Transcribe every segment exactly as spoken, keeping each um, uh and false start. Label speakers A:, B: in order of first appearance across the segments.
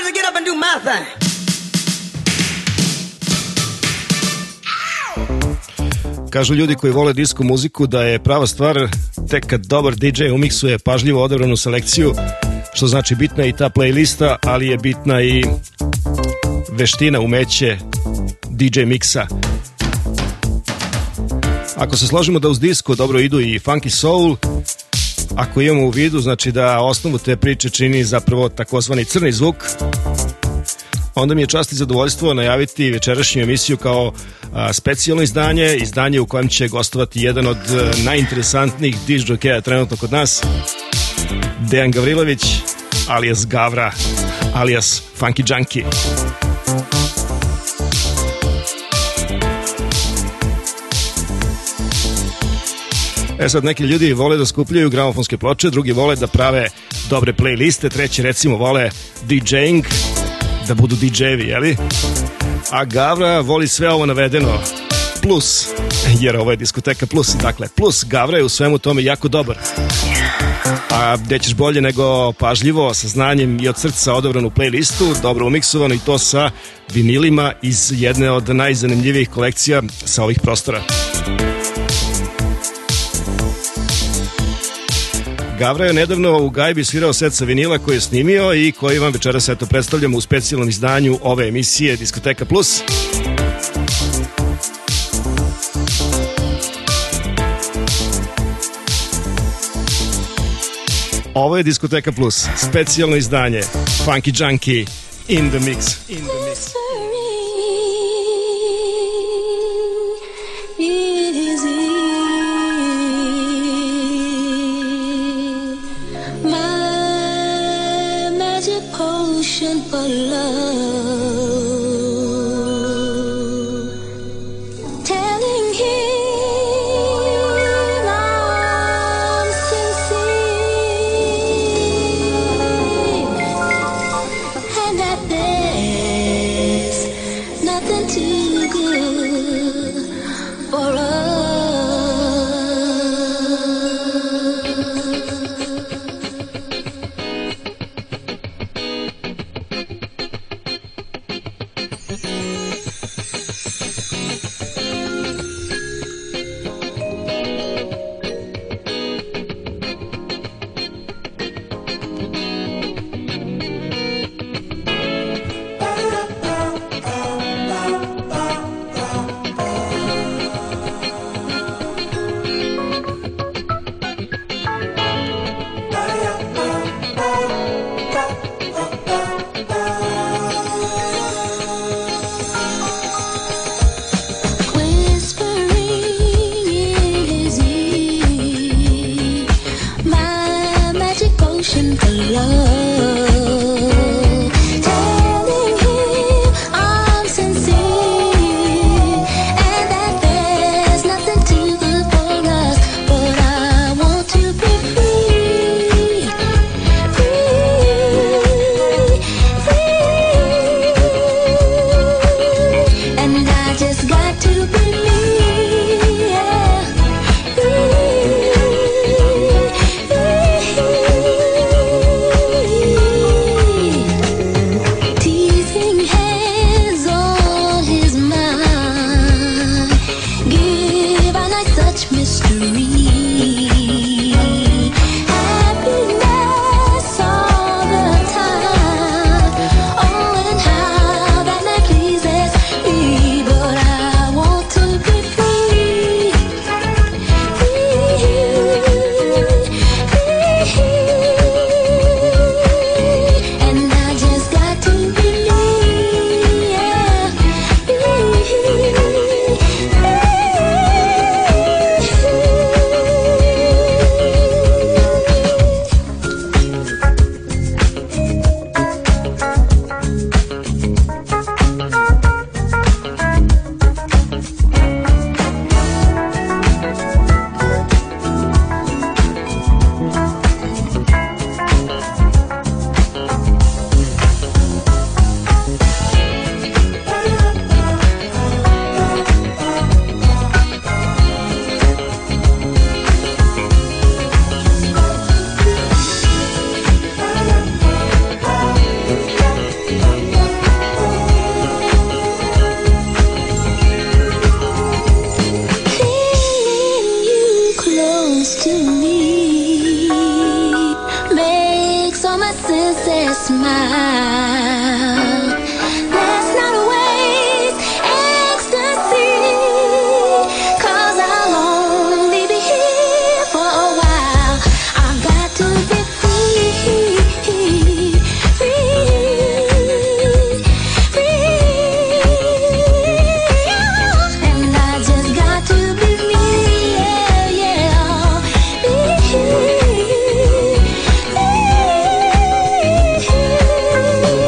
A: to get up and do my thing.
B: Kažu ljudi koji vole disco muziku da je prava stvar tek kad dobar di džej umiksuje pažljivo odabranu selekciju, što znači bitna je i ta playlista, ali je bitna i veština, umeće di džej miksa. Ako se složimo da uz disco dobro idu i funky soul, ako imamo u vidu, znači da osnovu te priče čini zapravo takozvani crni zvuk, onda mi je čast i zadovoljstvo najaviti večerašnju emisiju kao a, specijalno izdanje, izdanje u kojem će gostovati jedan od a, najinteresantnijih disk džokeja trenutno kod nas, Dejan Gavrilović, alias Gavra, alias Funky Junkie. E sad, neki ljudi vole da skupljaju gramofonske ploče, drugi vole da prave dobre playliste, treći recimo vole DJing, da budu di džejevi, jeli? A Gavra voli sve ovo navedeno, plus, jer ovo je diskoteka plus, dakle, plus Gavra je u svemu tome jako dobar. A gde ćeš bolje nego pažljivo, sa znanjem i od srca odabranu playlistu, dobro umiksovano i to sa vinilima iz jedne od najzanimljivijih kolekcija sa ovih prostora. Gavra je nedavno u gajbi svirao set sa vinila koji je snimio i koji vam večeras eto predstavljamo u specijalnom izdanju ove emisije Diskoteka Plus. Ovo je Diskoteka Plus, specijalno izdanje Funky Junkie in the mix. In the mix.
C: For love, telling him I'm sincere, and that there's nothing too good for us. smile. Let's not waste ecstasy, 'cause I'll only be here for a while. I've got to be free, free, free, and I just got to be me, yeah, yeah, me.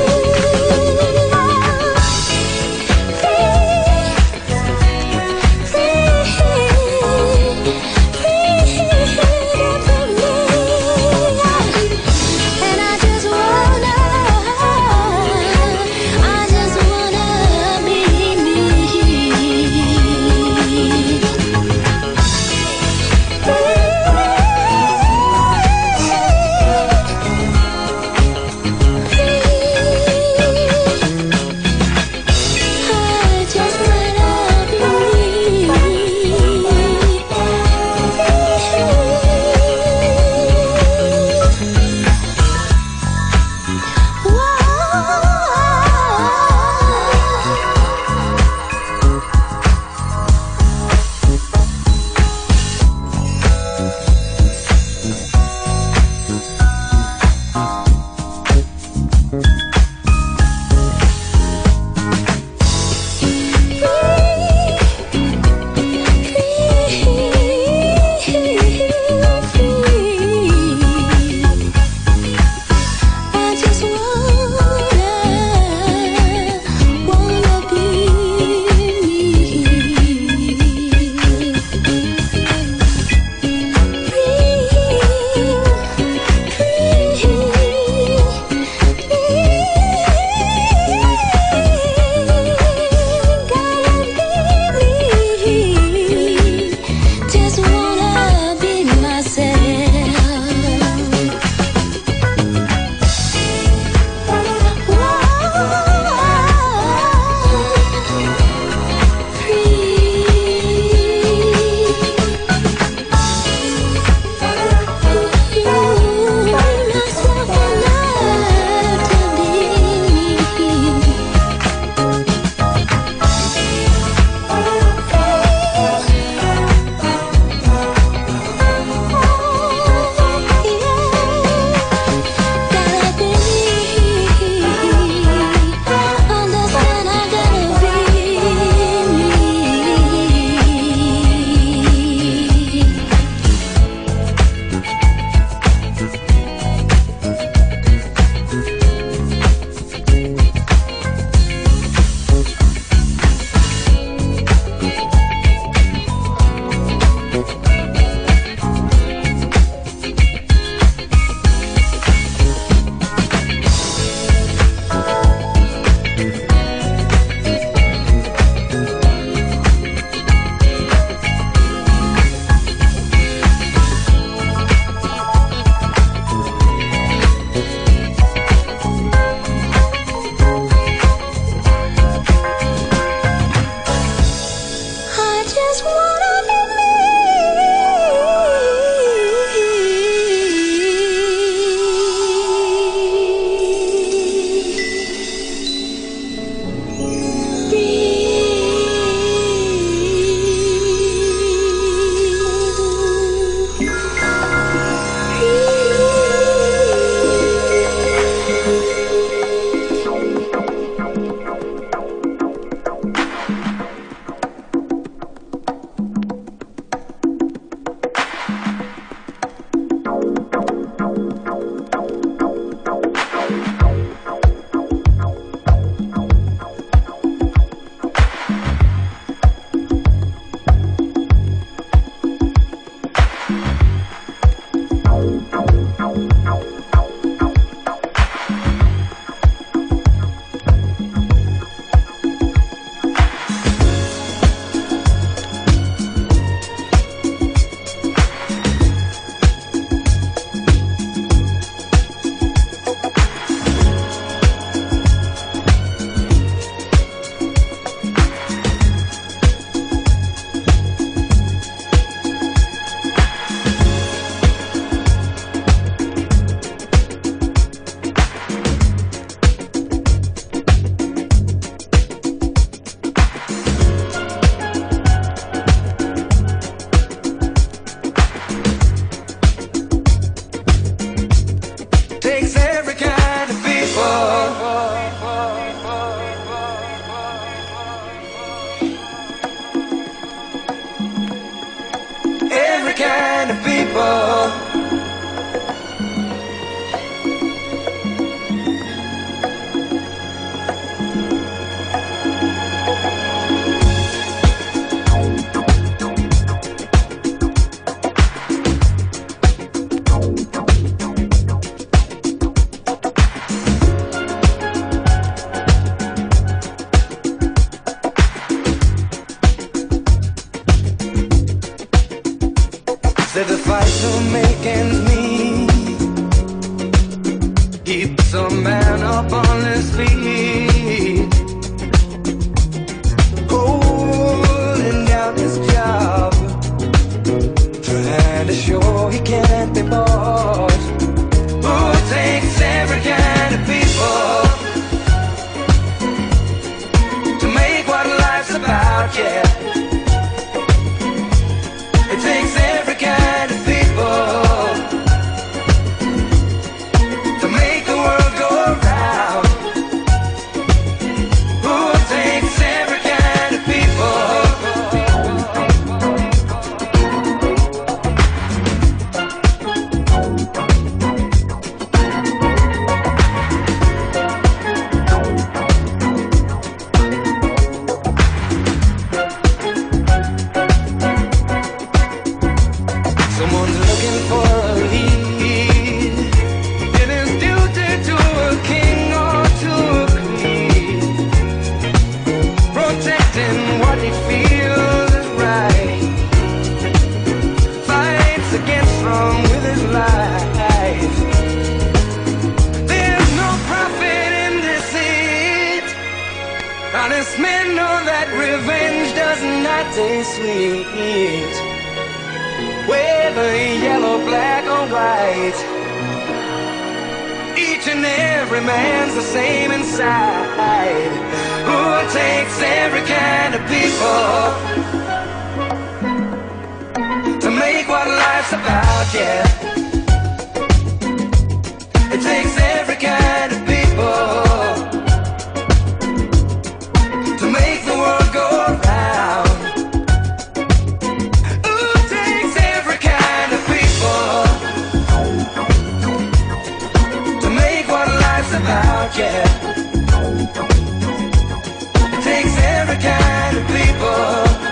A: up on his feet, holding down his job, trying to show he can't be bought. Who takes every kind of people to make what life's about, yeah. It takes every kind of people to make the world go round. Who takes every kind of people? Someone's looking for a lead. It is duty to a king or to a queen, protecting what he feels is right, fights against wrong with his life. There's no profit in deceit. Honest men know that revenge does not taste sweet. Whether yellow, black or white, each and every man's the same inside. Who takes every kind of people to make what life's about, yeah. It takes every kind of people to make the world go round. About, yeah. It takes every kind of people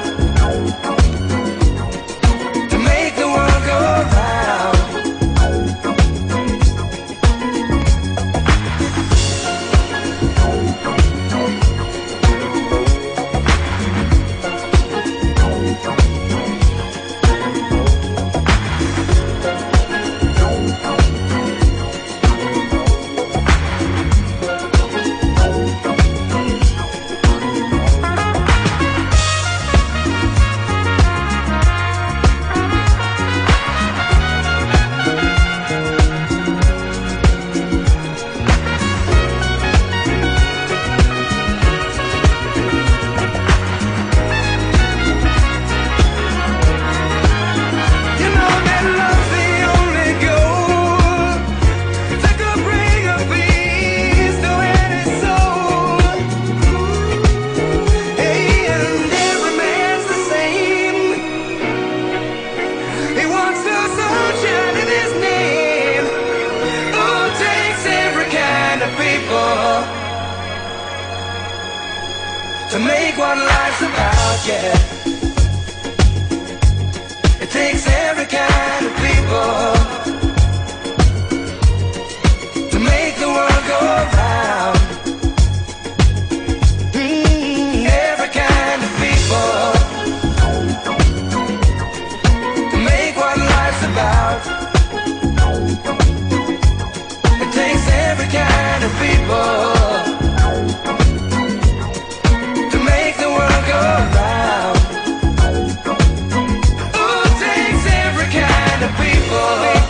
A: to make the world go round. To make what life's about, yeah. It takes every kind of people to make the world go round. Mm, every kind of people to make what life's about. It takes every kind of people to make the world go round. Who takes every kind of people?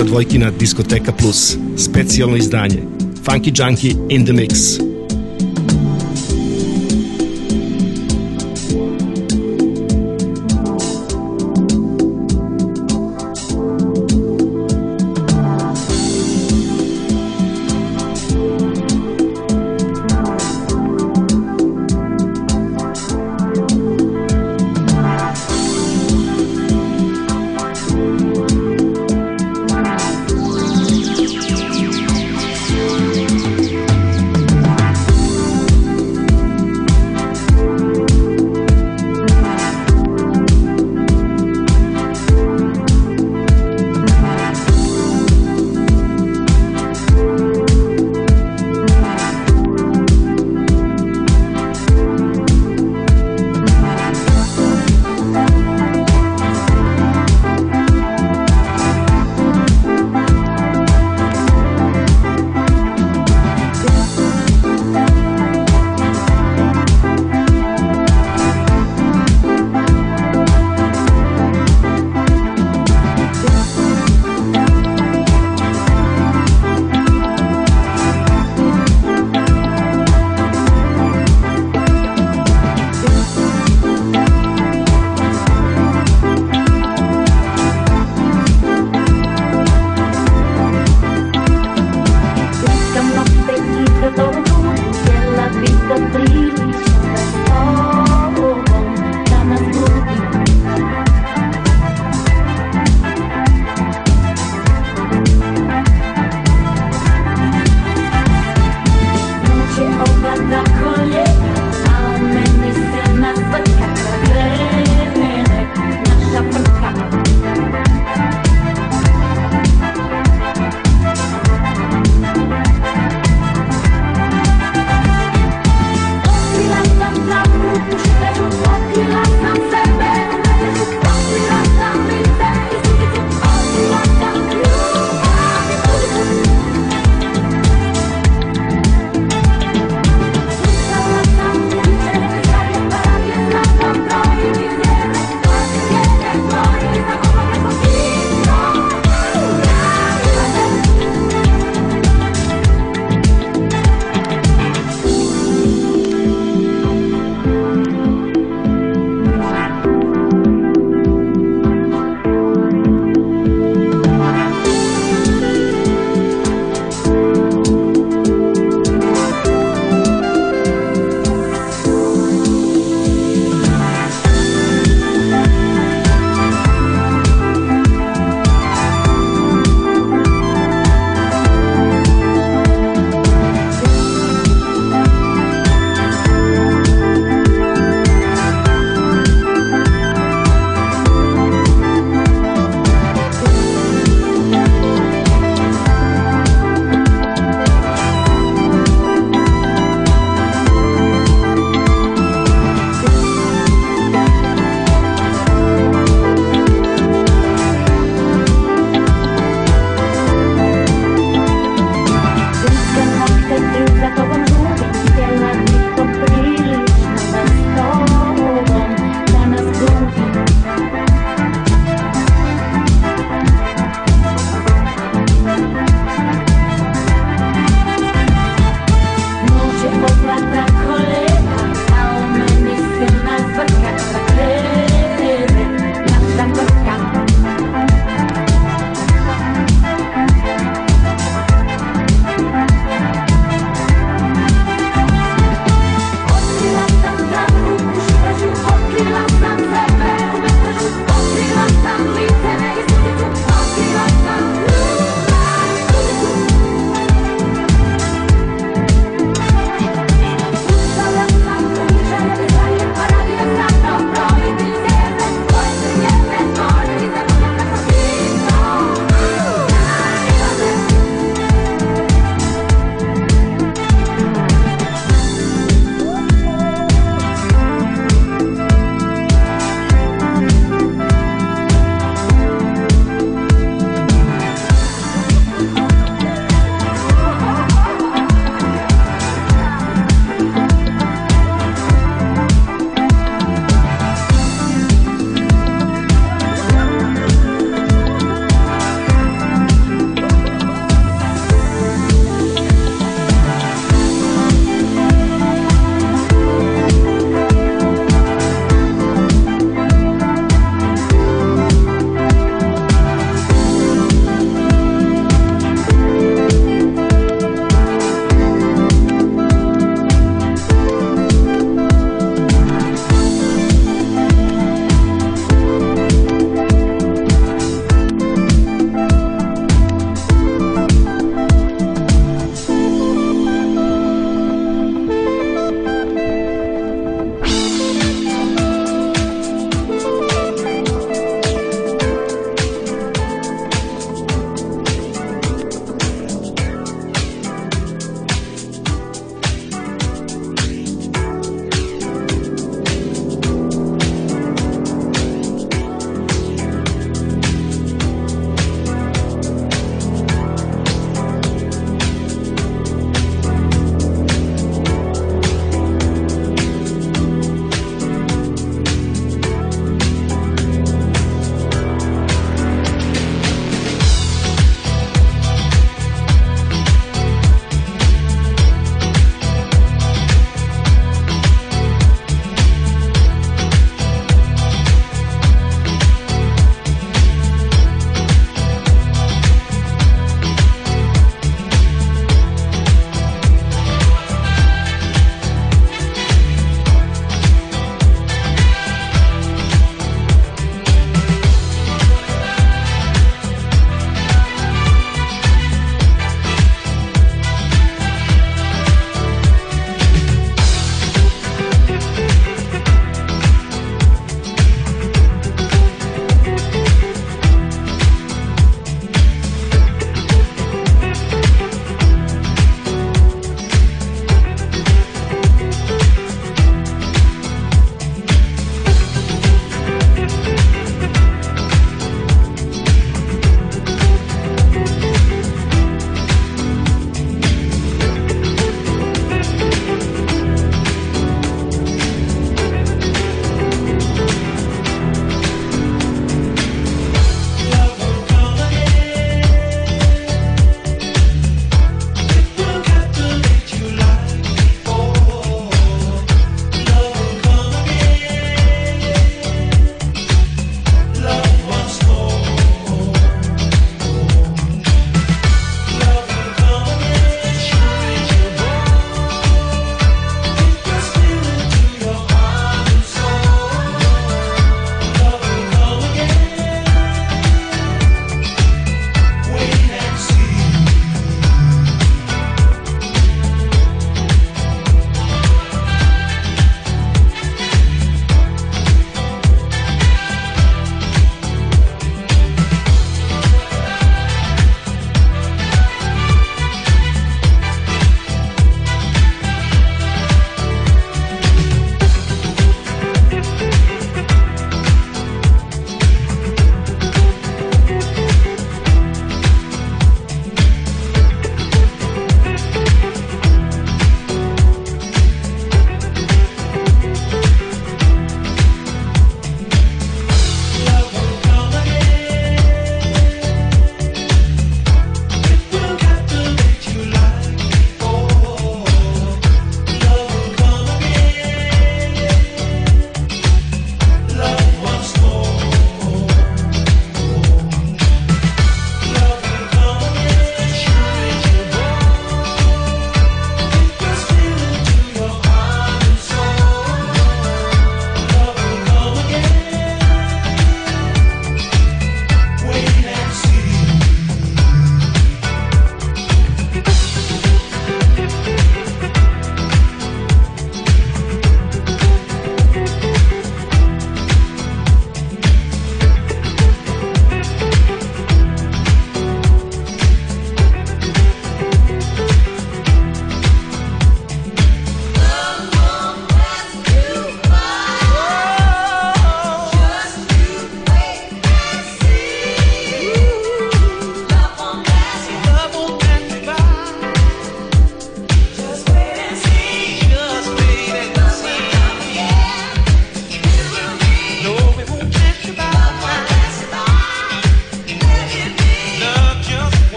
B: četvrnaesta dvojkina Diskoteka Plus, specijalno izdanje. Funky Junkie in the Mix.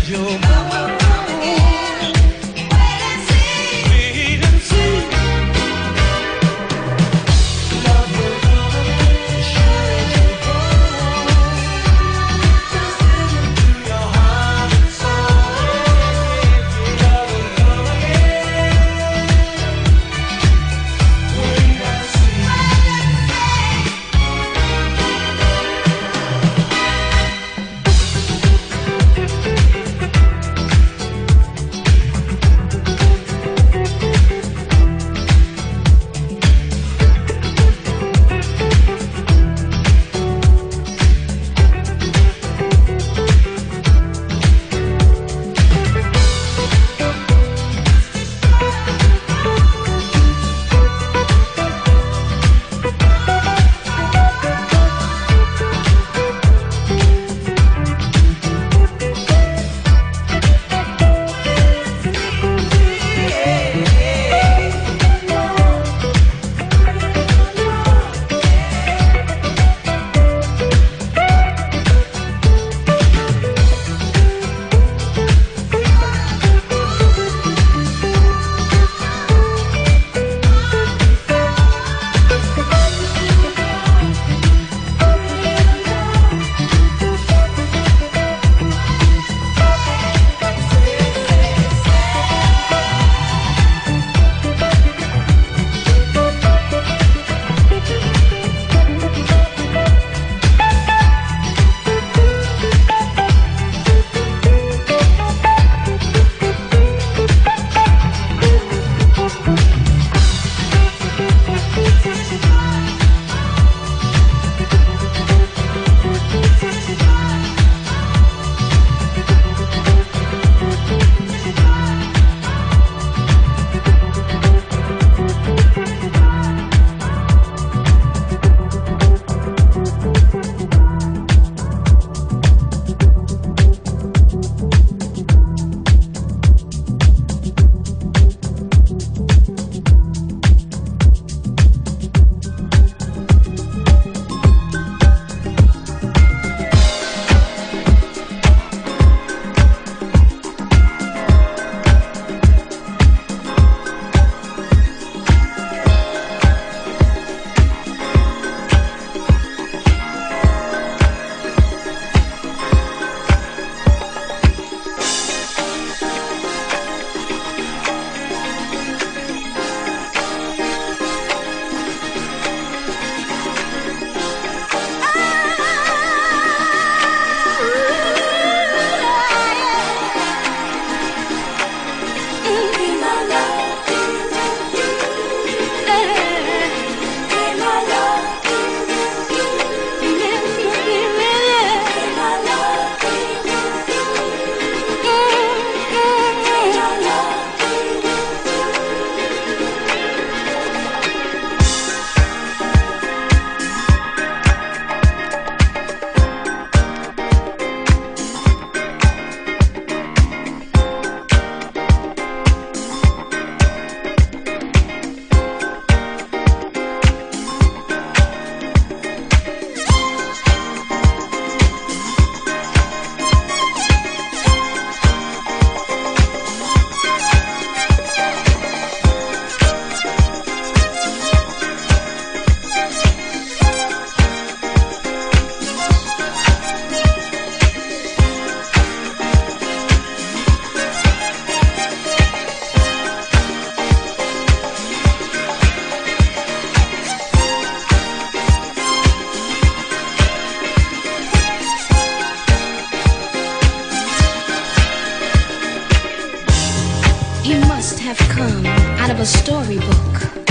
C: out of a storybook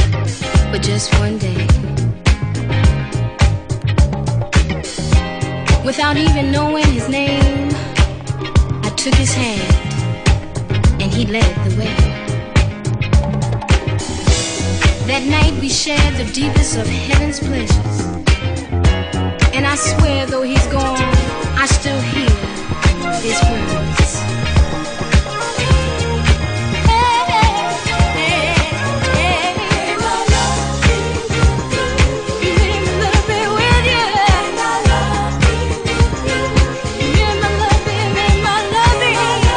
C: for just one day. Without even knowing his name, I took his hand and he led the way. That night we shared the deepest of heaven's pleasures, and I swear though he's gone, I still hear his words.
D: Let my love be, let my love be.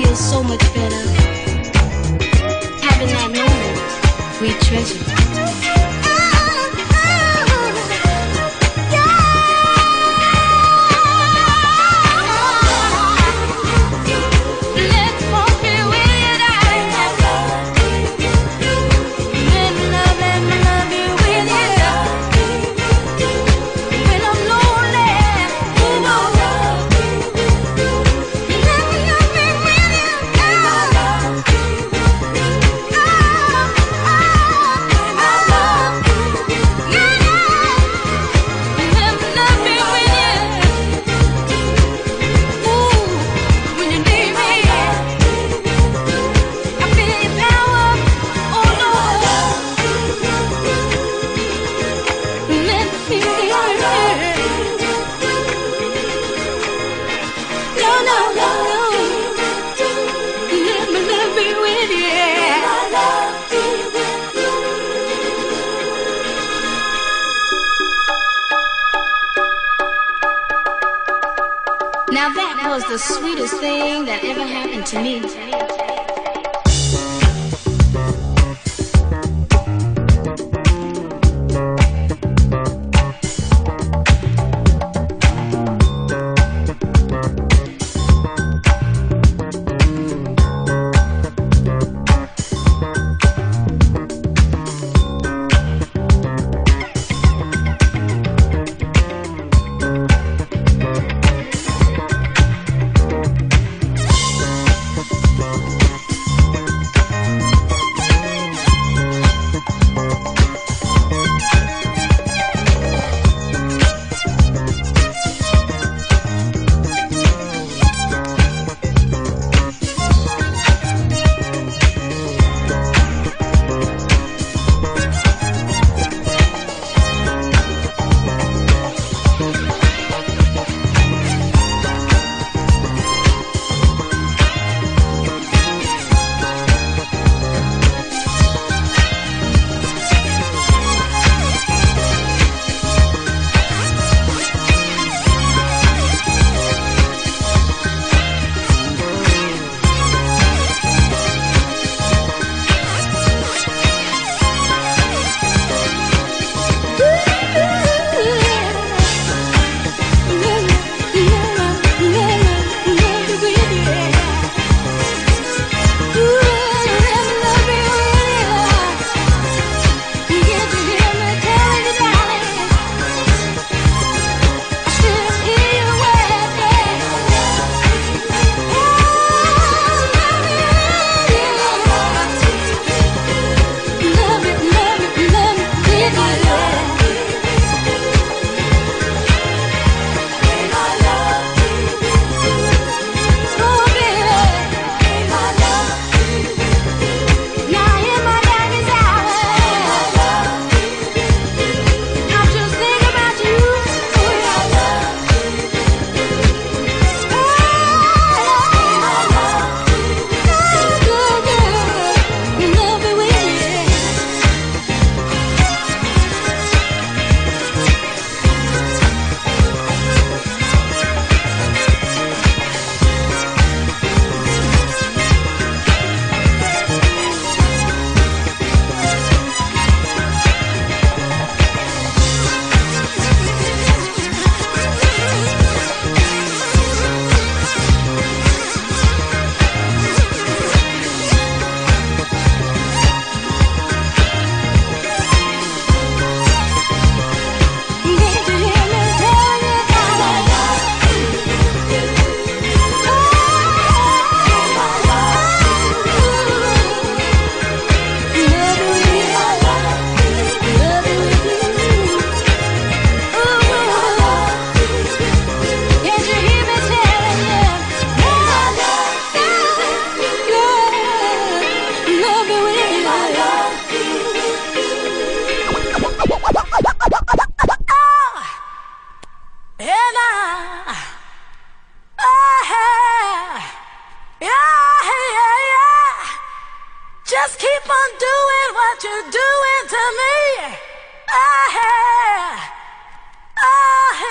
C: feels so much better. Having that moment we treasure. Now that was the sweetest thing that ever happened to me.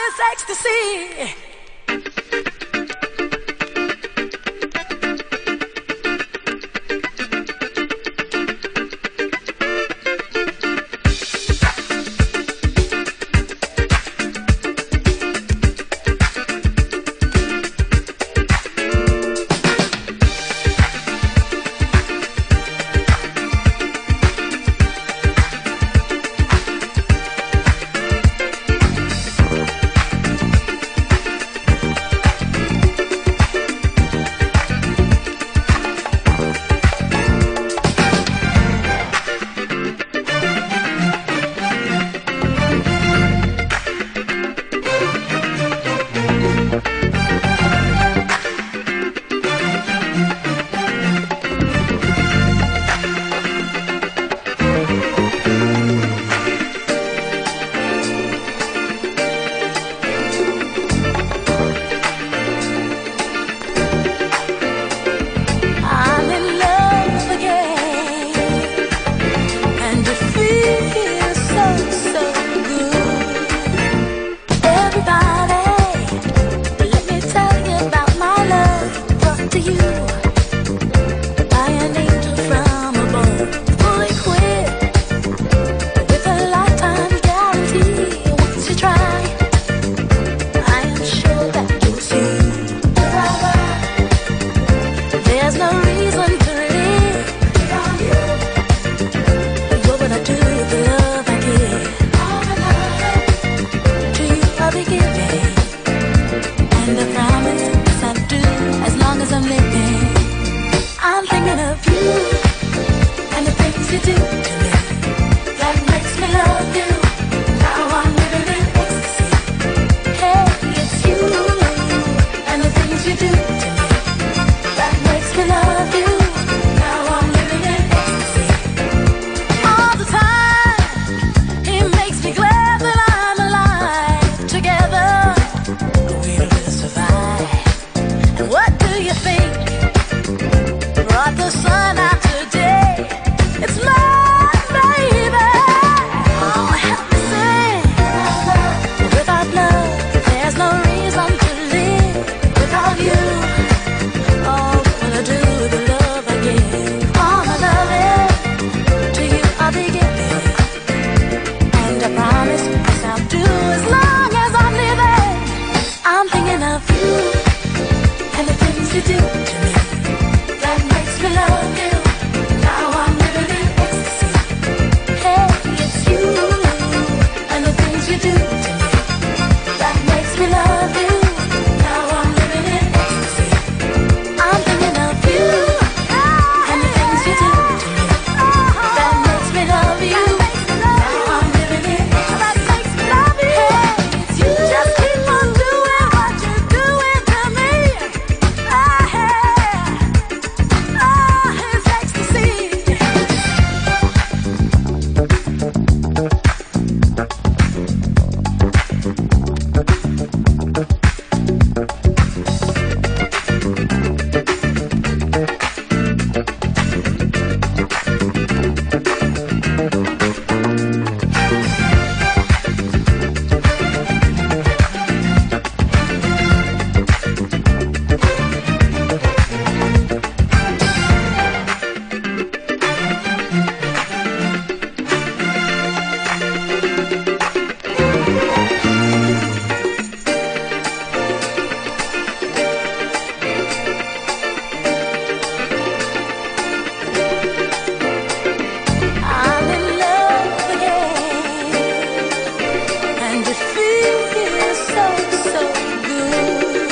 D: Ecstasy. I'm thinking of you and the things you do to me that makes me love you. Now I'm living in ecstasy. Hey, it's you and the things you do to me that makes me love you. Now I'm living in ecstasy. All the time, he makes me glad that I'm alive. Together, we will survive. And what do you think brought the sun out today? It's my baby. Oh, help me sing. Without love, there's no reason to live. Without you, all will I do the love I give. All my loving to you I'll be giving, and I promise yes, I'll do as long as I'm living. I'm thinking of you and the things you do to me that makes me love you. Now I'm living in ecstasy. Hey, it's you and the things you do to me that makes me love you. Now I'm living in ecstasy. I'm thinking of you and the things you do to me that makes me love you. Now I'm living in ecstasy. Hey, it's you. Just keep on doing what you're doing to me. Ah, yeah. Ah, it's ecstasy. I'm in love again, and it feels so, so good.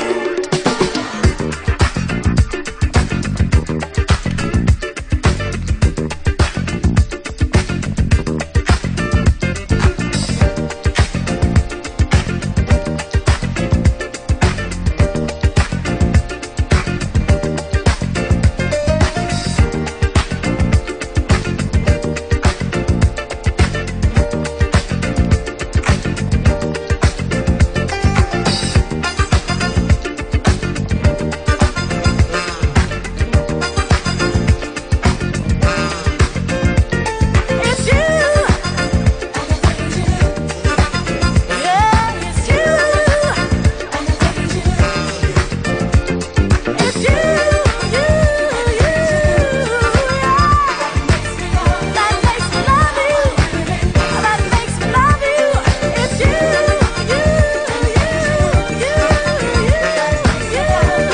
D: It's you, yeah, it's you, it's you, you, you, yeah. That makes me love you. That makes me love you. It's you, you, you, you, you, you,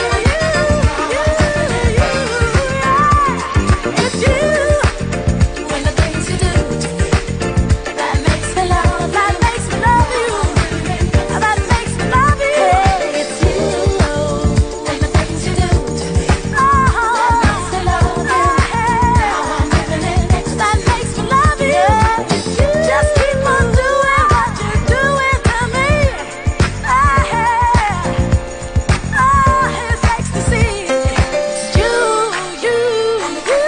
D: you, it's you. When the things you do to me that makes me love, that makes me love you, that makes me love you. Hey, it's you. When the things you do to me that makes me love you. Now I'm living in ecstasy. That makes me love you. It's you. Just keep on doing what you're doing to me. Ah, yeah. Ah, it's ecstasy. It's you, you, you.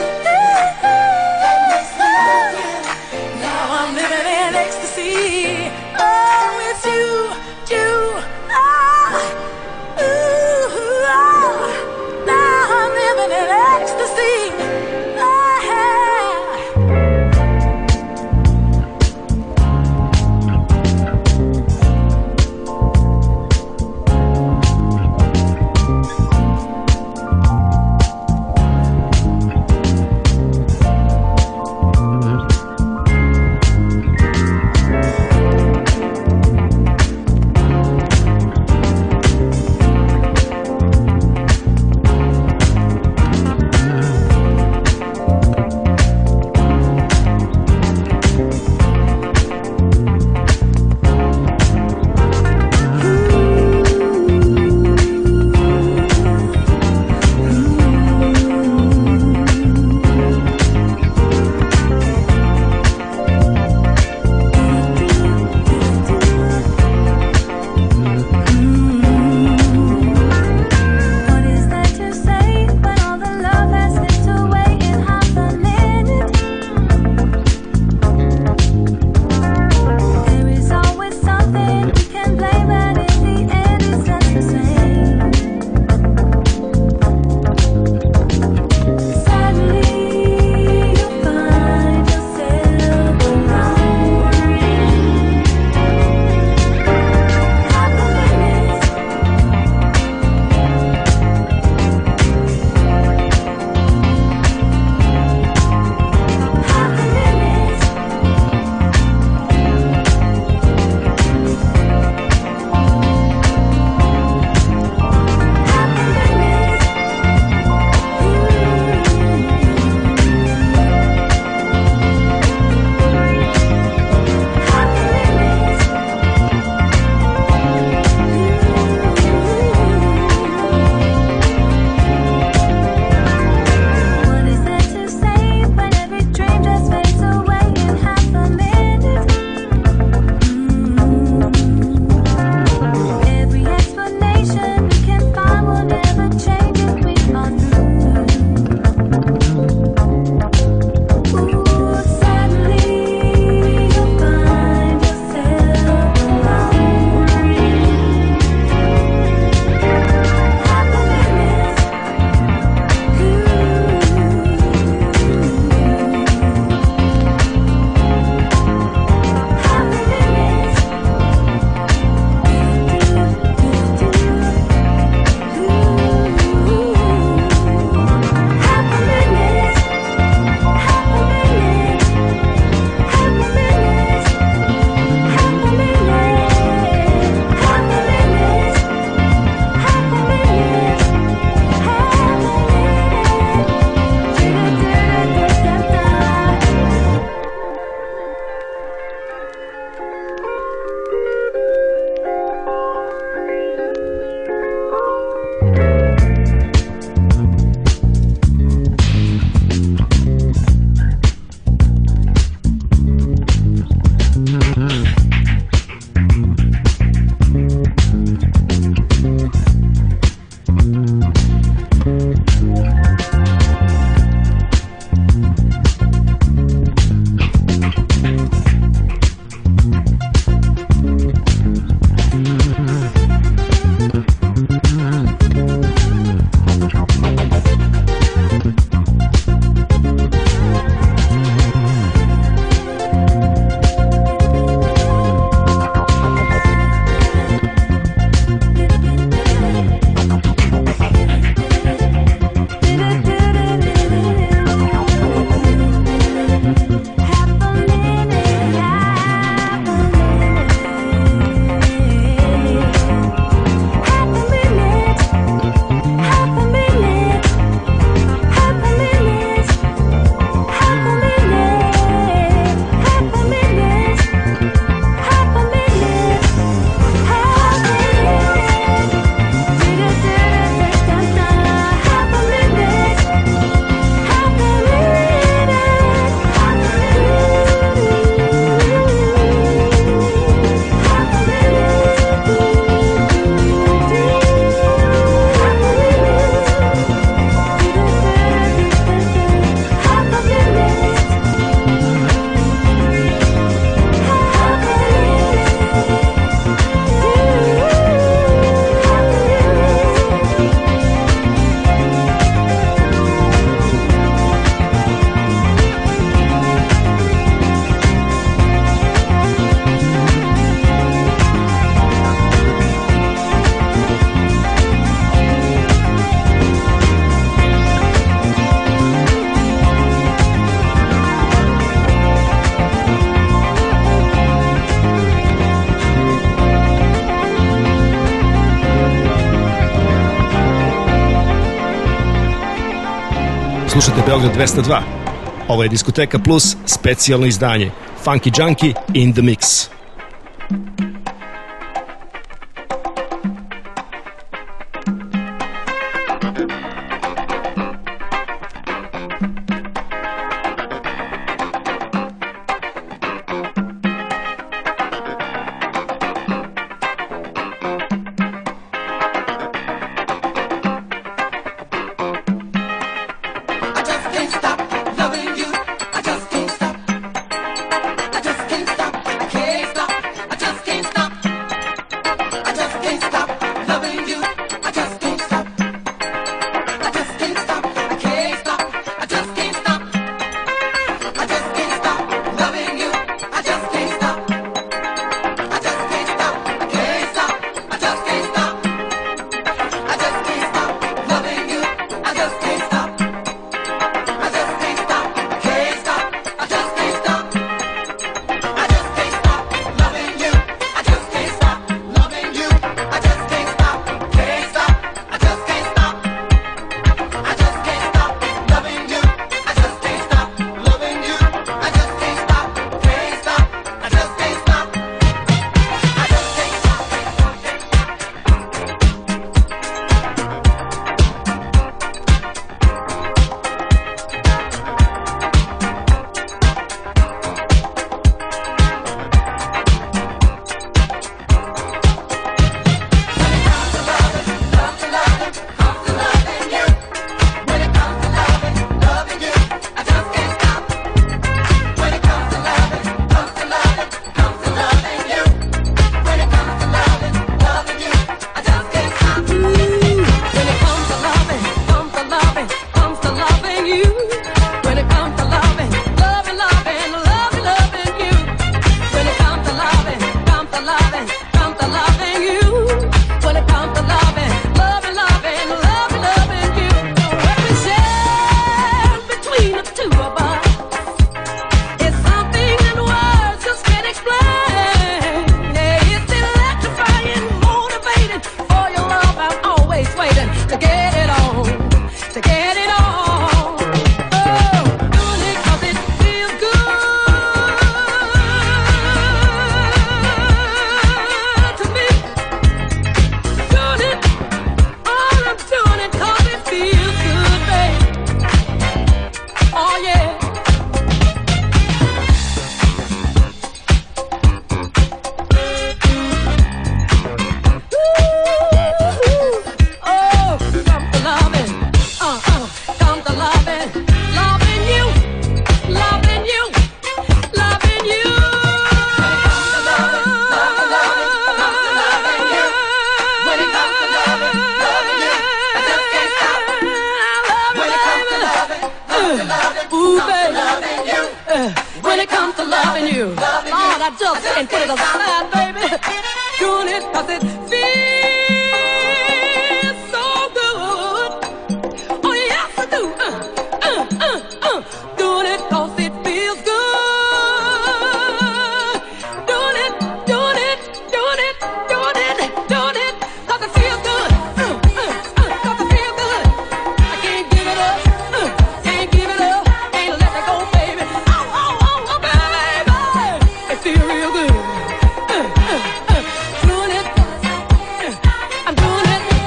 D: Now I'm living in ecstasy. Oh, it's you, you, ah, ooh, ah. Now I'm living in ecstasy. Ah, yeah.
B: Slušate Beograd dvesta dva. Ovo je Diskoteka Plus, specijalno izdanje. Funky Junkie in the Mix.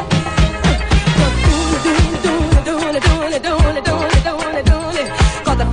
E: Cause the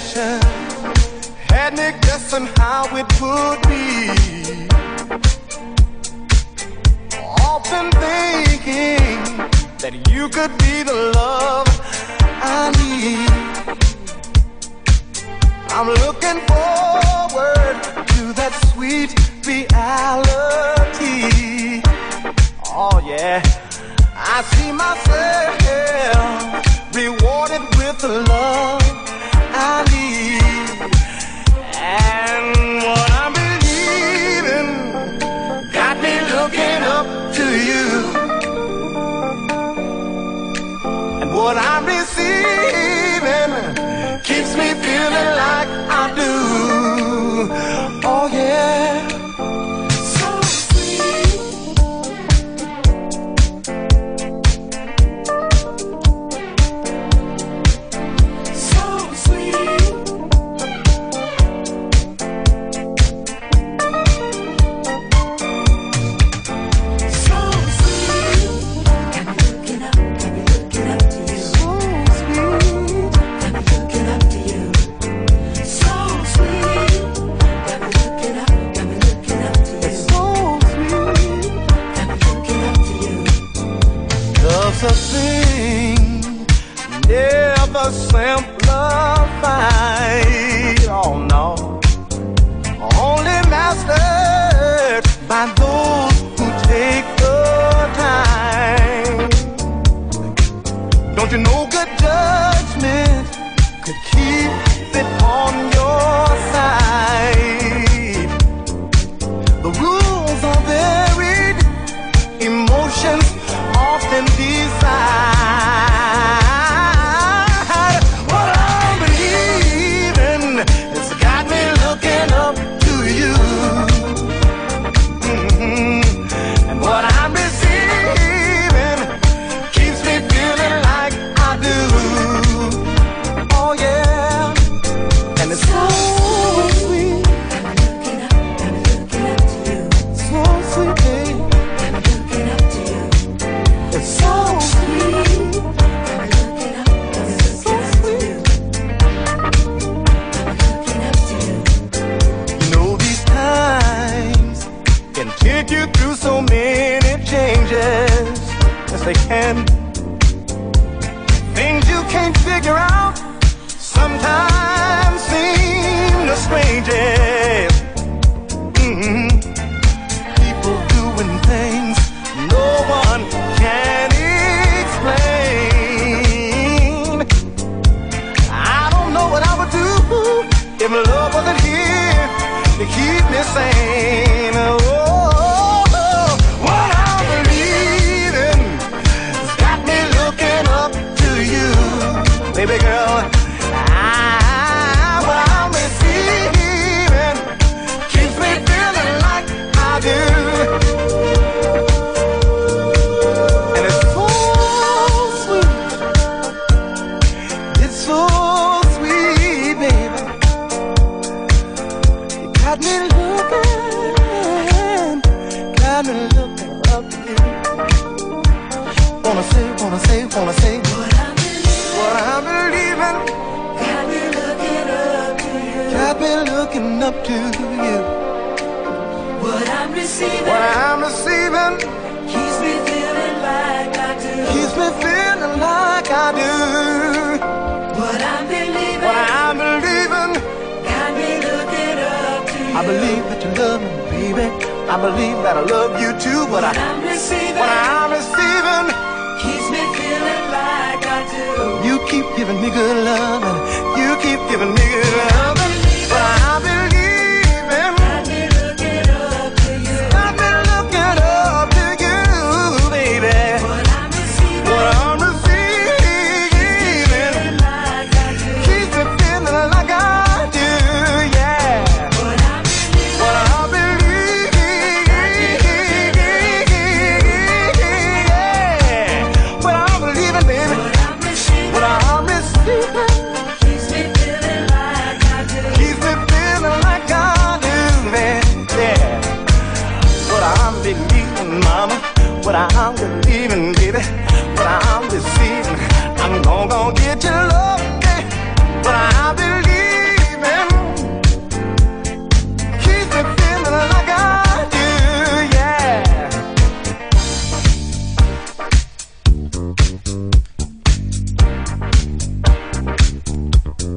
A: conversation had me guessing how it would be. Often thinking that you could be the love I need. I'm looking forward to that sweet reality. Oh yeah, I see myself rewarded with the love I need. And what I'm believing got me looking up to you. And what I'm receiving keeps me feeling like I do. Oh yeah. So sweet. So sweet. So sweet. Got me looking up, got me looking up to you. So sweet. Got me looking up to you. So sweet. Got me looking up, got me looking up to you. So sweet. Got me looking up to you. Love's a thing never simplified. Oh no. Only mastered by those who take the time. Don't you know good judgment could keep it on your side? The rules are varied, emotions often decide. What I'm believing has got me looking up to you. Mhm. And what I'm receiving keeps me feeling like I do. Oh yeah. And it's so sweet. Got me looking up, got me looking up to you. So sweet, babe. Got me looking up to you. It's so sweet. Got me looking up, got me looking up to you. Got me looking up to you. You know these times can take you through so many changes. Yes, they can. Things you can't figure out sometimes seem the strangest. Mhm. People doing things no one can explain. I don't know what I would do if love wasn't here to keep me sane. Oh, what I'm believing has got me looking up to you, baby girl. I, what I'm receiving keeps me feeling like I do. And it's so sweet. It's so sweet, baby. You got me looking, got me looking up to you. Wanna say, wanna say, wanna say what I'm believing, what I'm believing. Got me looking up to you. Got me looking up to you. What I'm receiving, what I'm receiving keeps me feeling like I do. Keeps me feeling like I do. What I'm believing, what I'm believing got me looking up to you. I believe that you love me, baby. I believe that I love you too. But what I, I'm receiving, what I'm receiving keeps me feeling like I do. You keep giving me good love, and you keep giving me good love. But I believe got me looking up to you. Got me looking up to you, baby. What I'm receiving, what I'm receiving like I do. Keeps me feeling like I do, yeah. What I believe, what I believe, yeah. What I'm believing, baby. What I'm receiving, what I'm receiving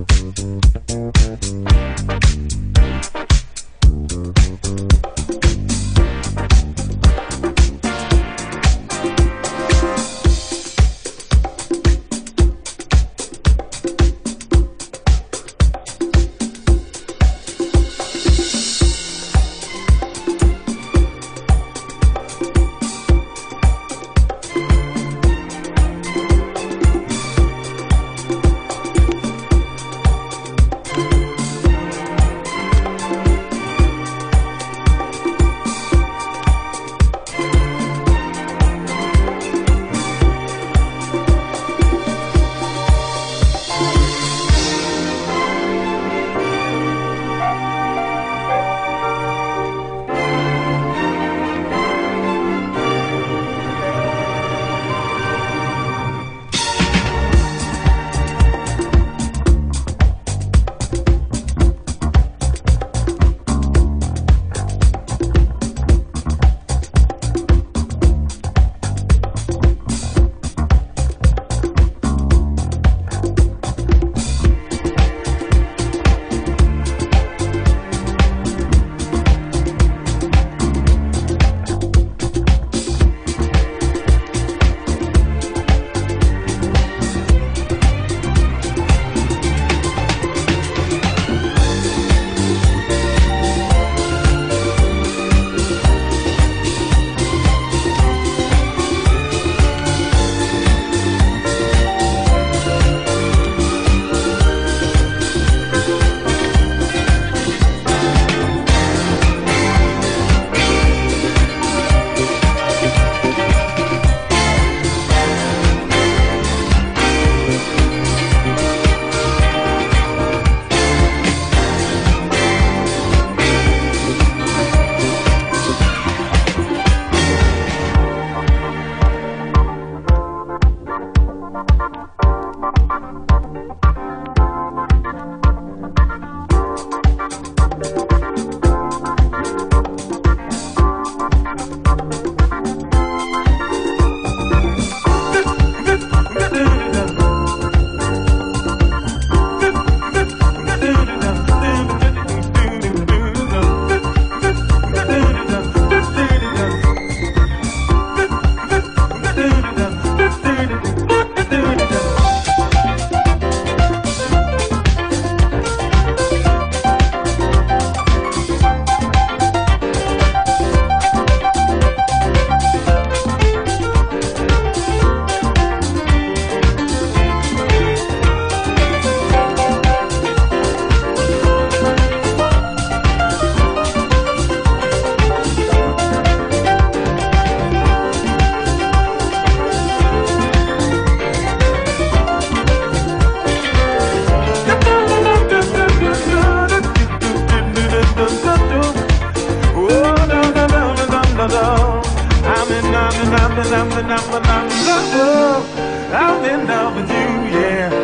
E: I'm in love with you,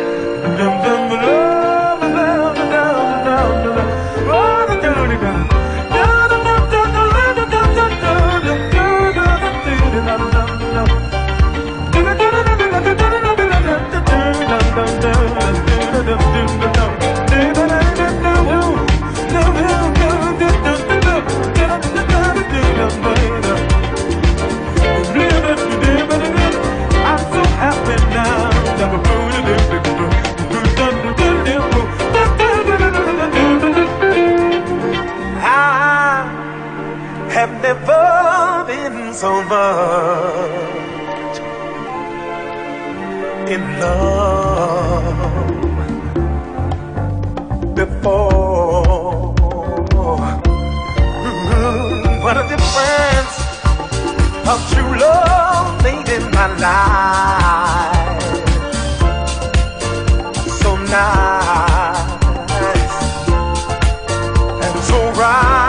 E: yeah. Have never been so much in love before. Mm, what a difference of true love made in my life. So nice and so right.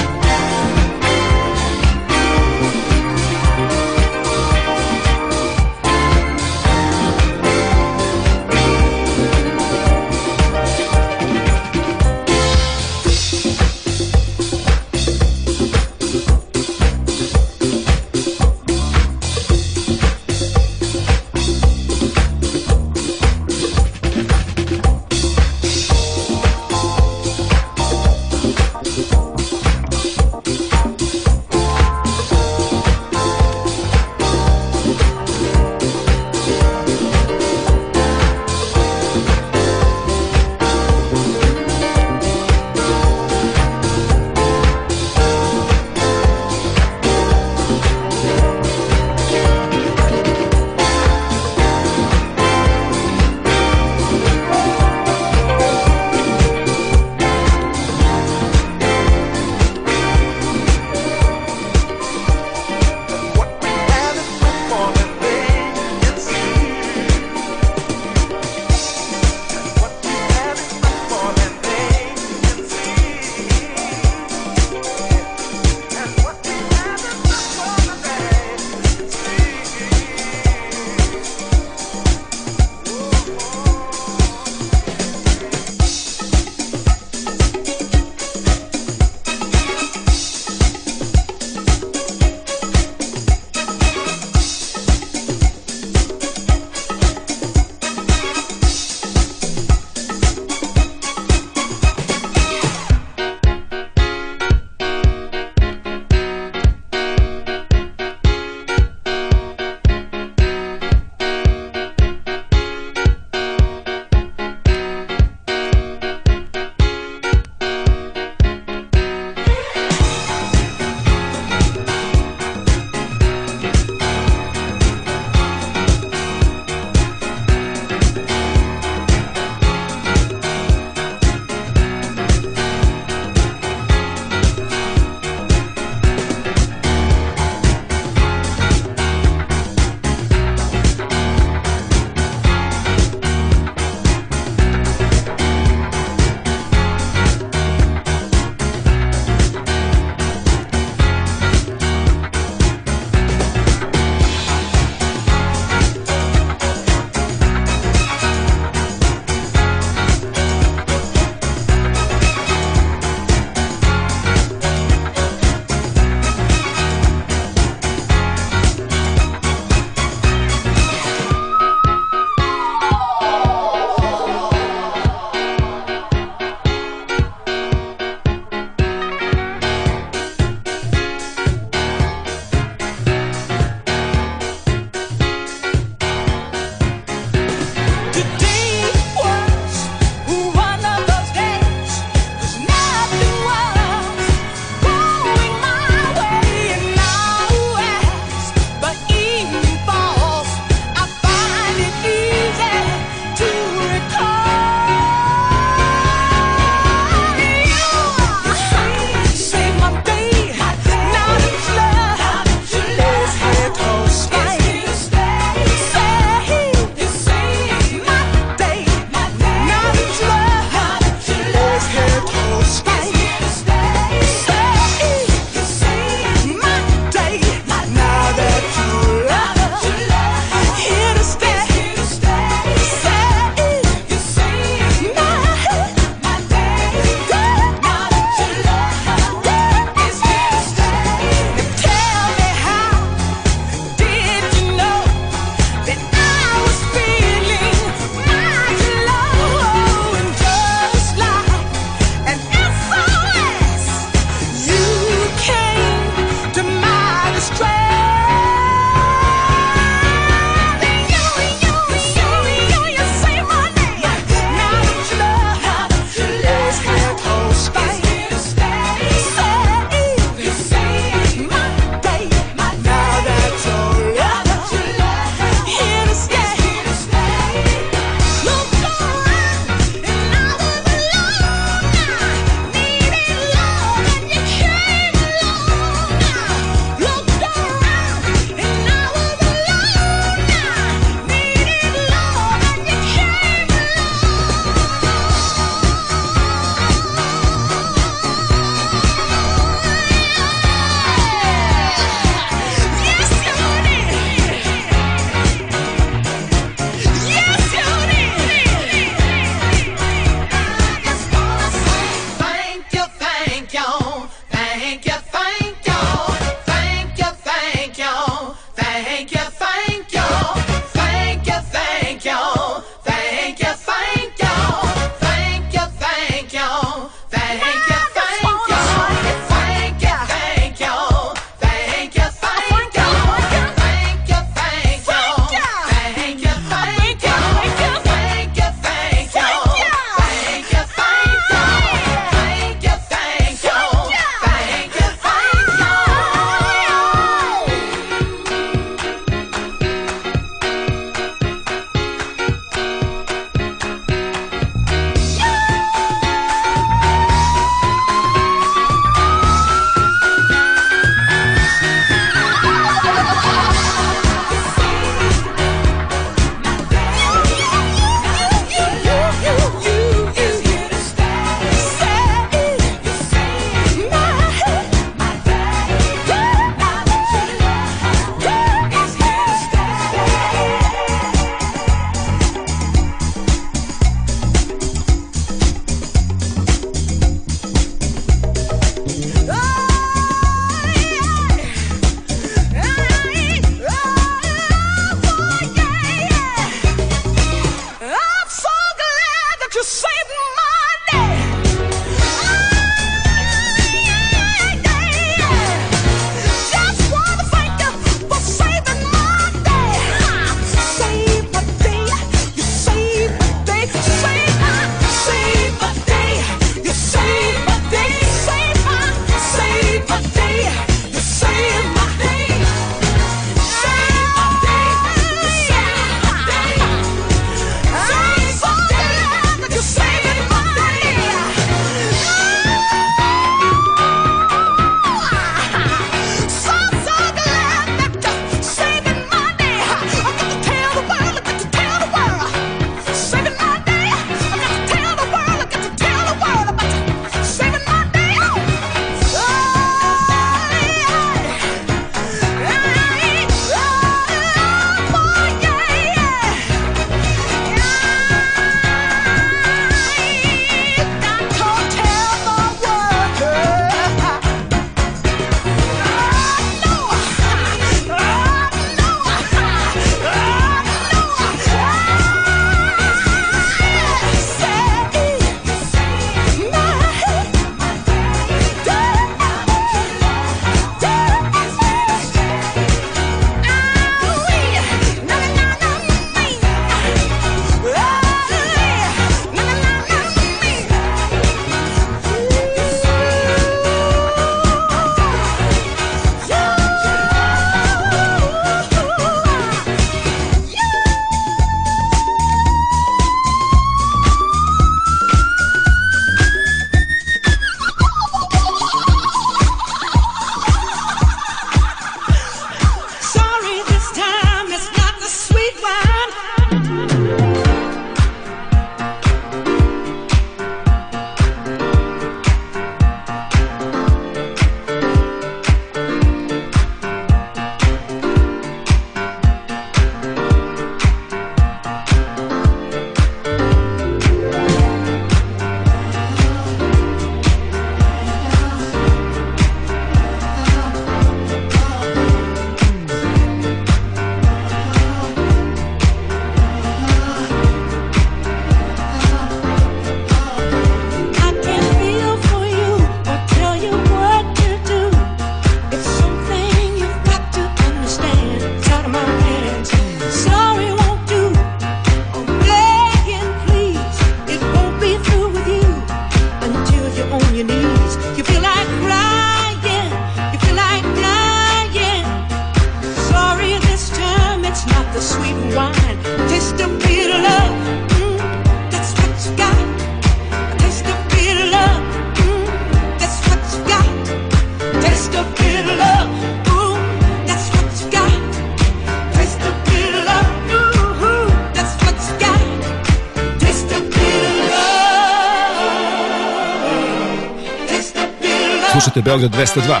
B: Slušajte Beograd dvesta dva.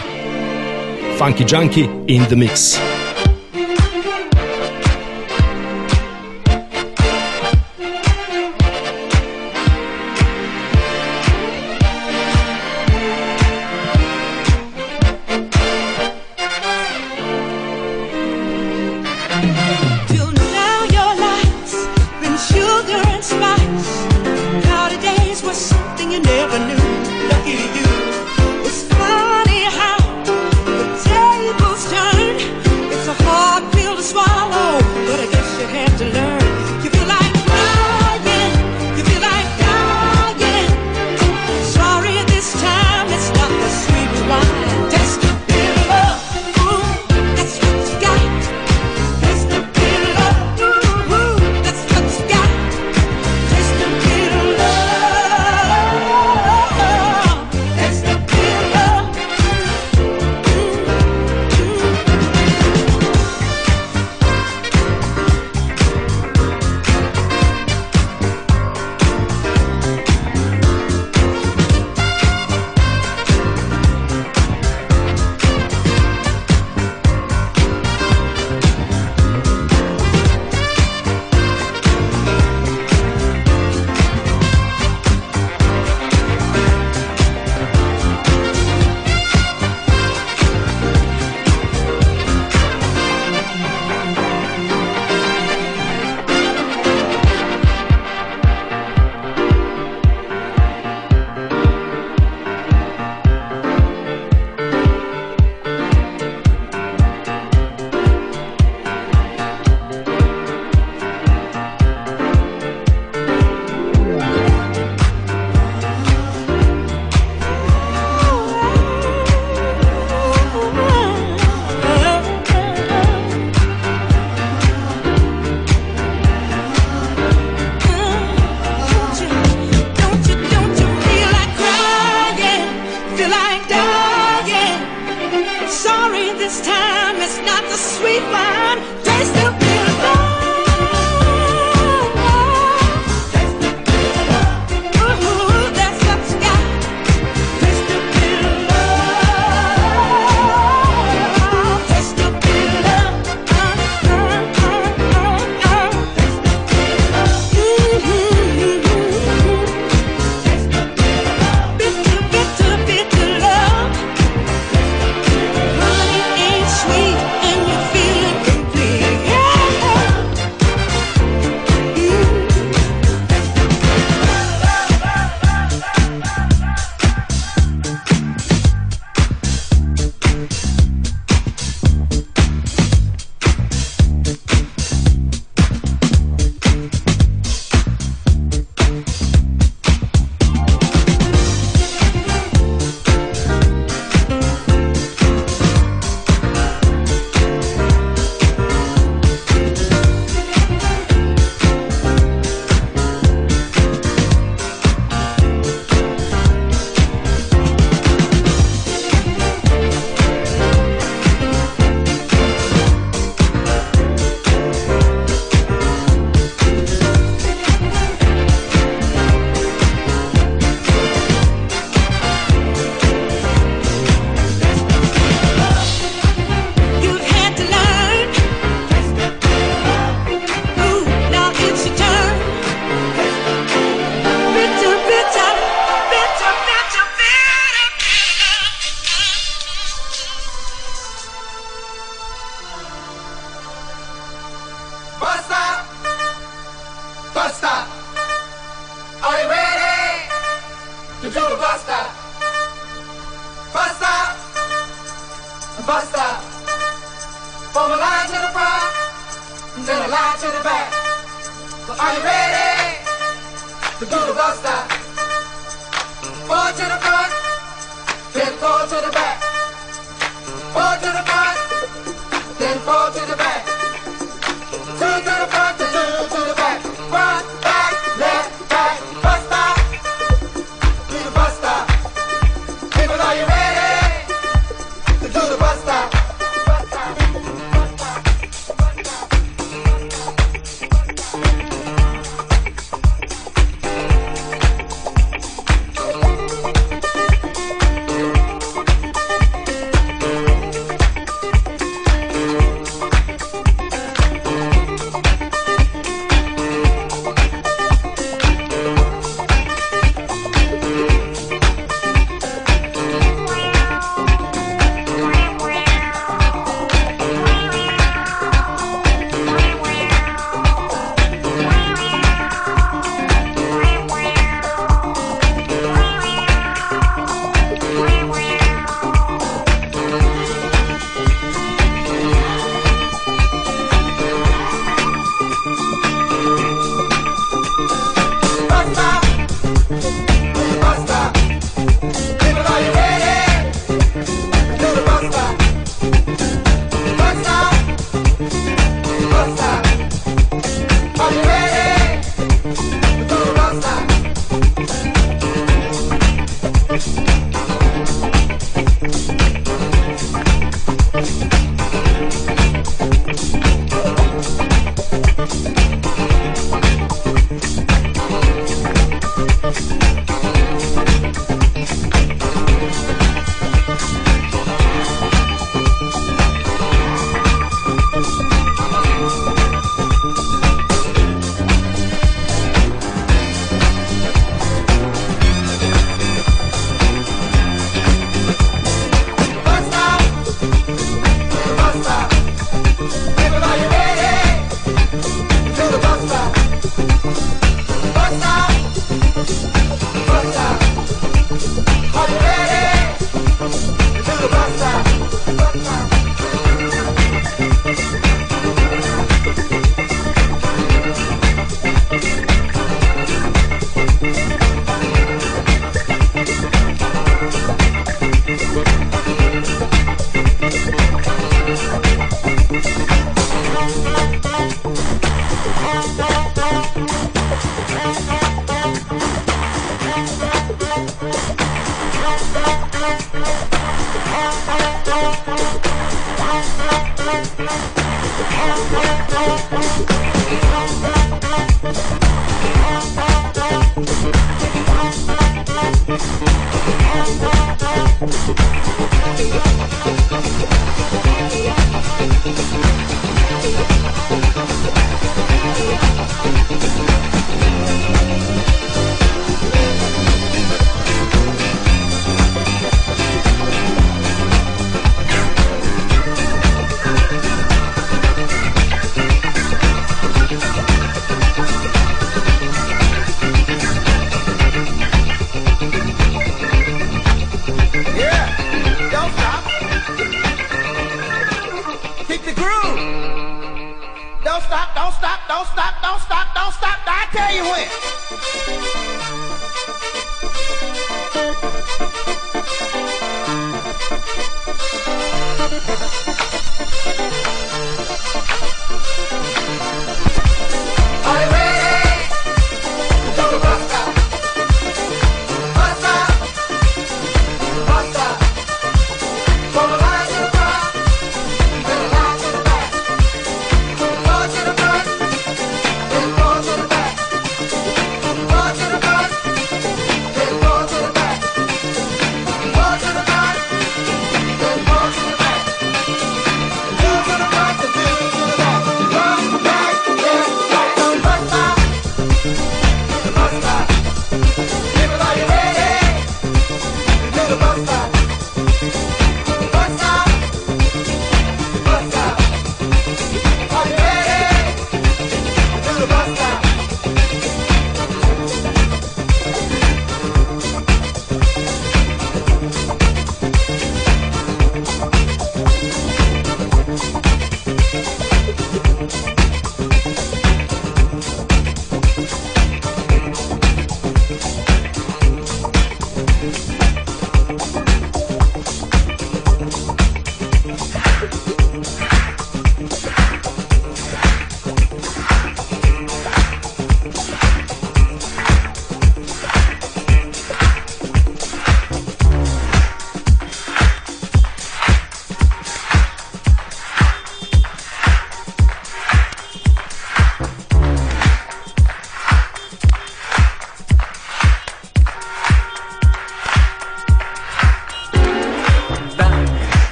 B: Funky Junkie in the mix.
F: Sugar and spice, cloudy days were something you never knew.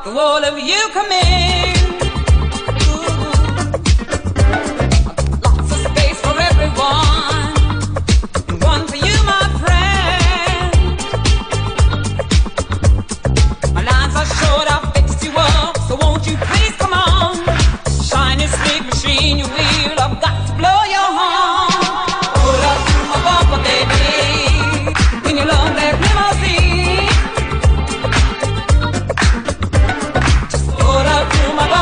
F: to all of you come in. Ooh. Lots of space for everyone, and one for you, my friend. My lines are short, I'll fix you up, so won't you please come on? Shiny, sleek machine, you wheel, I've got to blow your horn. Pull up to my bumper, baby, in your long black limousine. Just pull up to my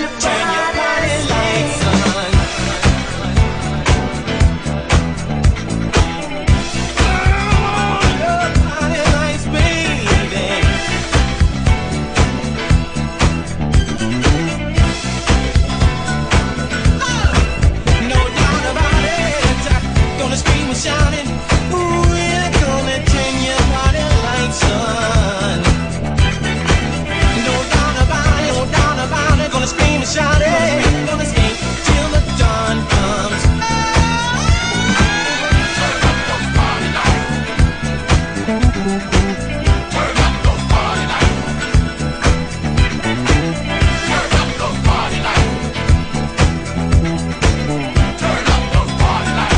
A: turn your body lights on. Shouting, ooh, we're gonna turn your body lights on. No doubt about it, no doubt about it. Gonna scream and shout it, gonna scream till the dawn comes. Turn up those party lights. Turn up those party lights. Turn up those party lights. Turn up those party lights.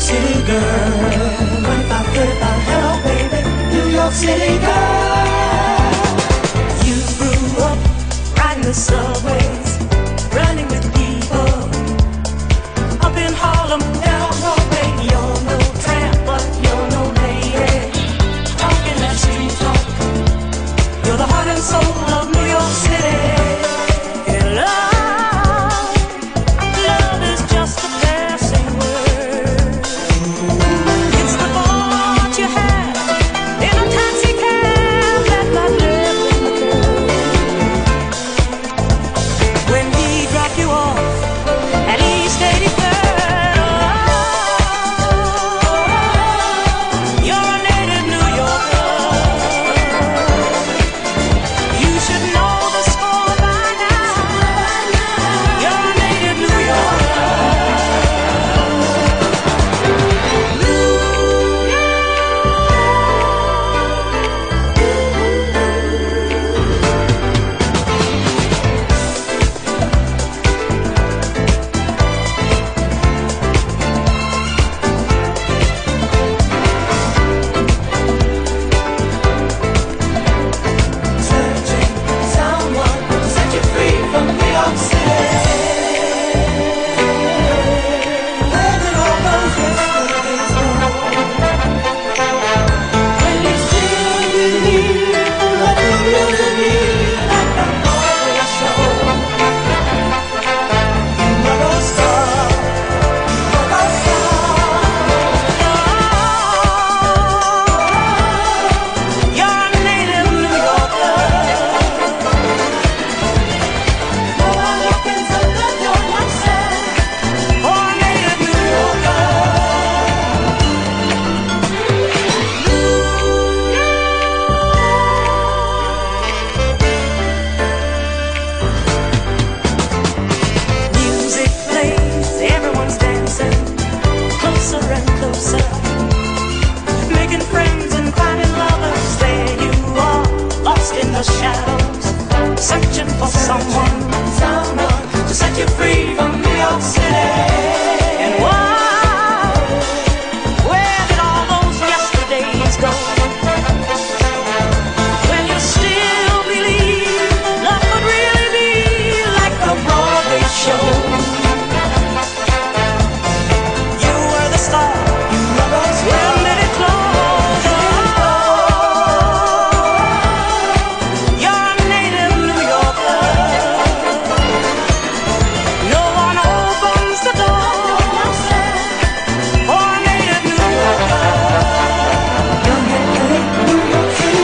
G: City girl. twenty-five, thirty-five, hello baby, New York City girl. You grew up riding the subways, running with people. Up in Harlem, down Broadway, you're no tramp, but you're no lady. Talking that street talk, you're the heart and soul of New York City. And love, love is just a passing word. It's the thought you had in a taxi cab that got left in the curb. When he dropped you off at East eighty-third, oh, you're a native New Yorker. You should know the score by now. You're a native New Yorker. Searching someone to set you free from New York City. Letting all those yesterdays go. When you still believe what you really need, like a Broadway show. You are a star, you are a star. You're a native New Yorker. No one looking so good, you're myself. Oh, a native New Yorker. Music plays, everyone's dancing closer and closer, making friends and finding lovers. There you are, lost in the shadows, searching for someone, someone to set you free from New York City. And why? Where did all those yesterdays go? When you still believe love could really be like a Broadway show. You were the star, you were the star. When did it close? You're a native New Yorker. No one opens the door for a native New Yorker. You're a native New York City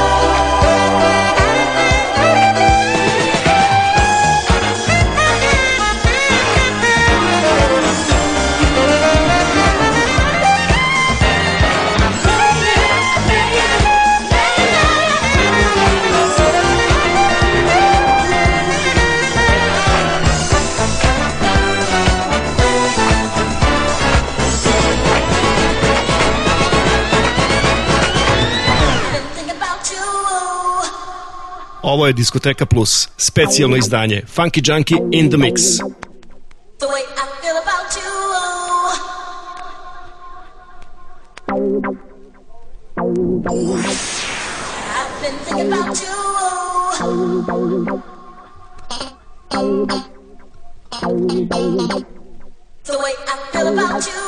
B: Ovo je Diskoteka Plus, specijalno izdanje. Funky Junkie in the Mix.
D: The way I feel about you. I've been thinking about you. The way I feel about you.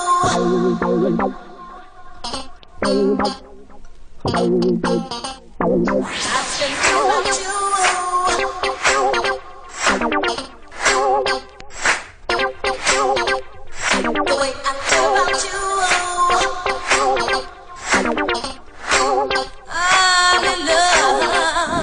D: I've been thinking about you. The way I feel about you. I'm in love.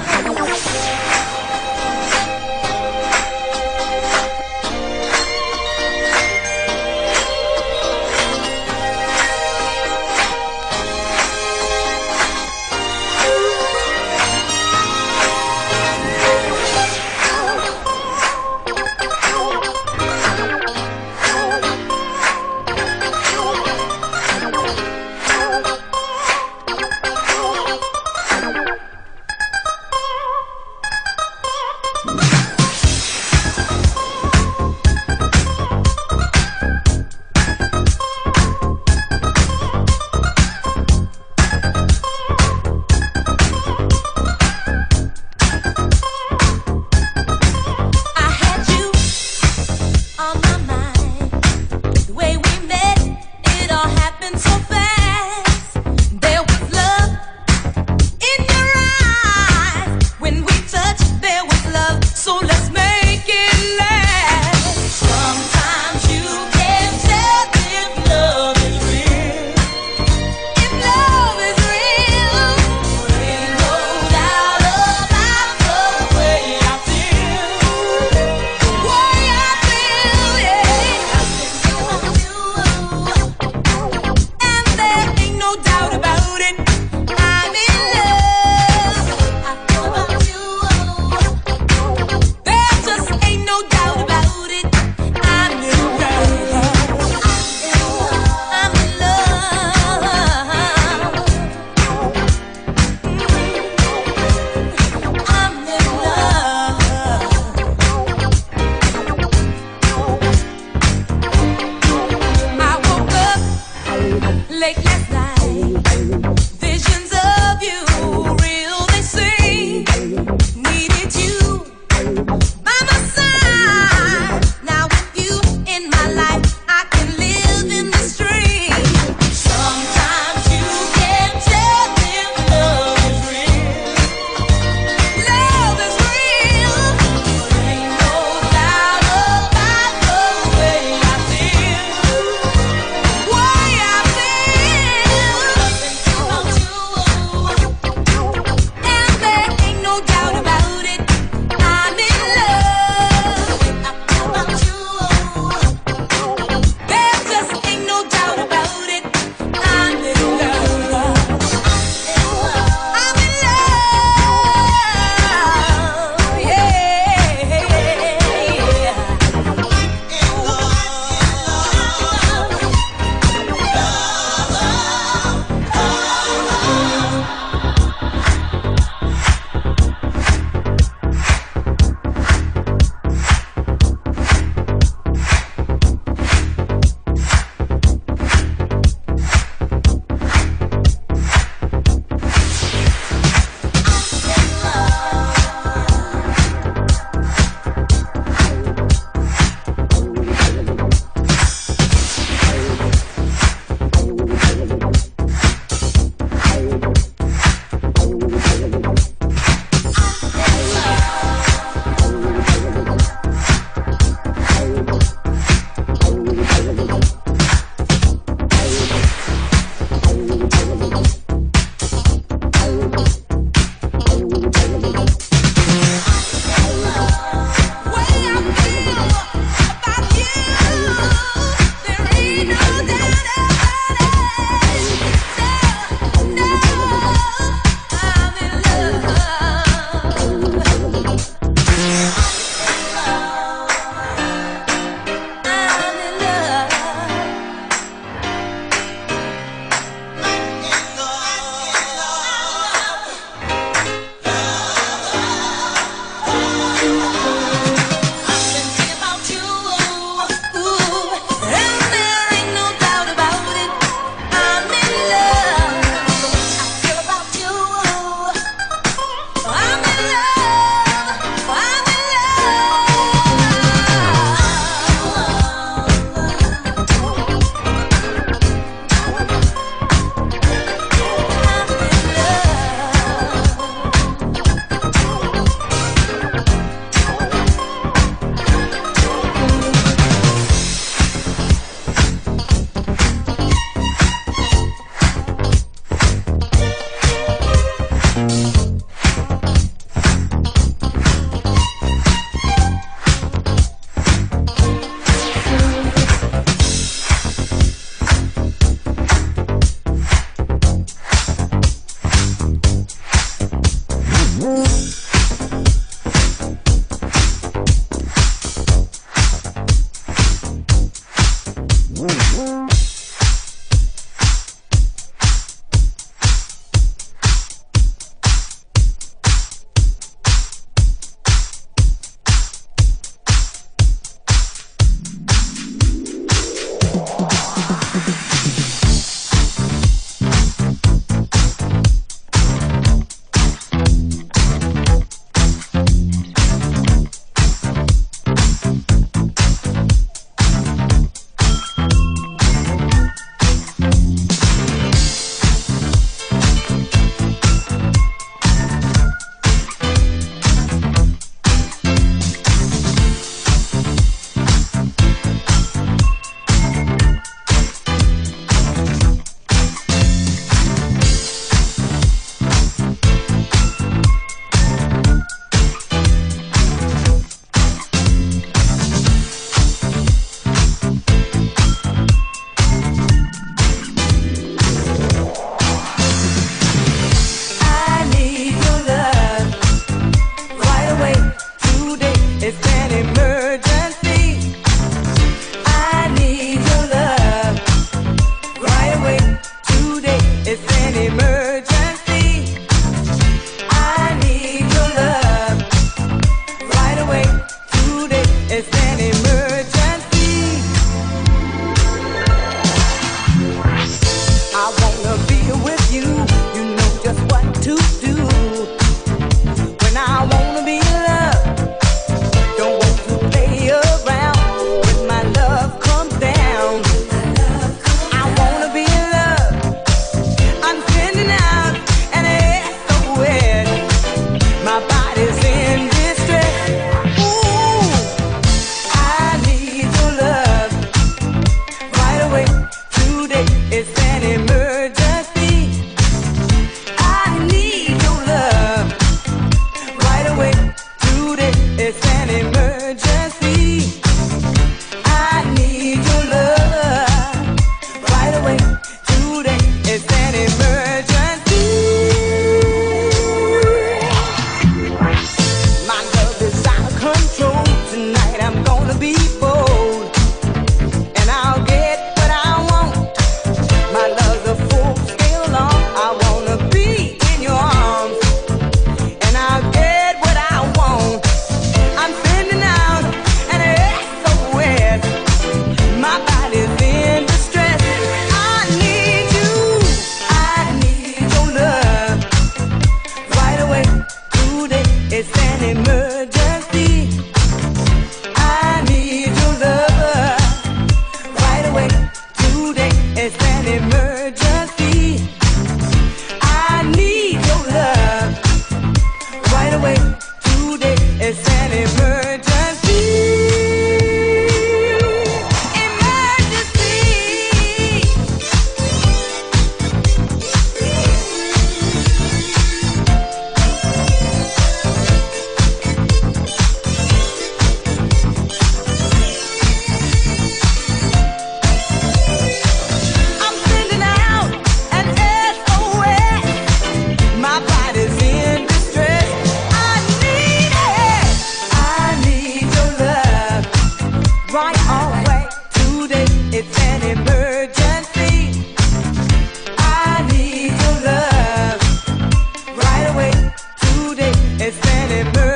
A: It's an emergency.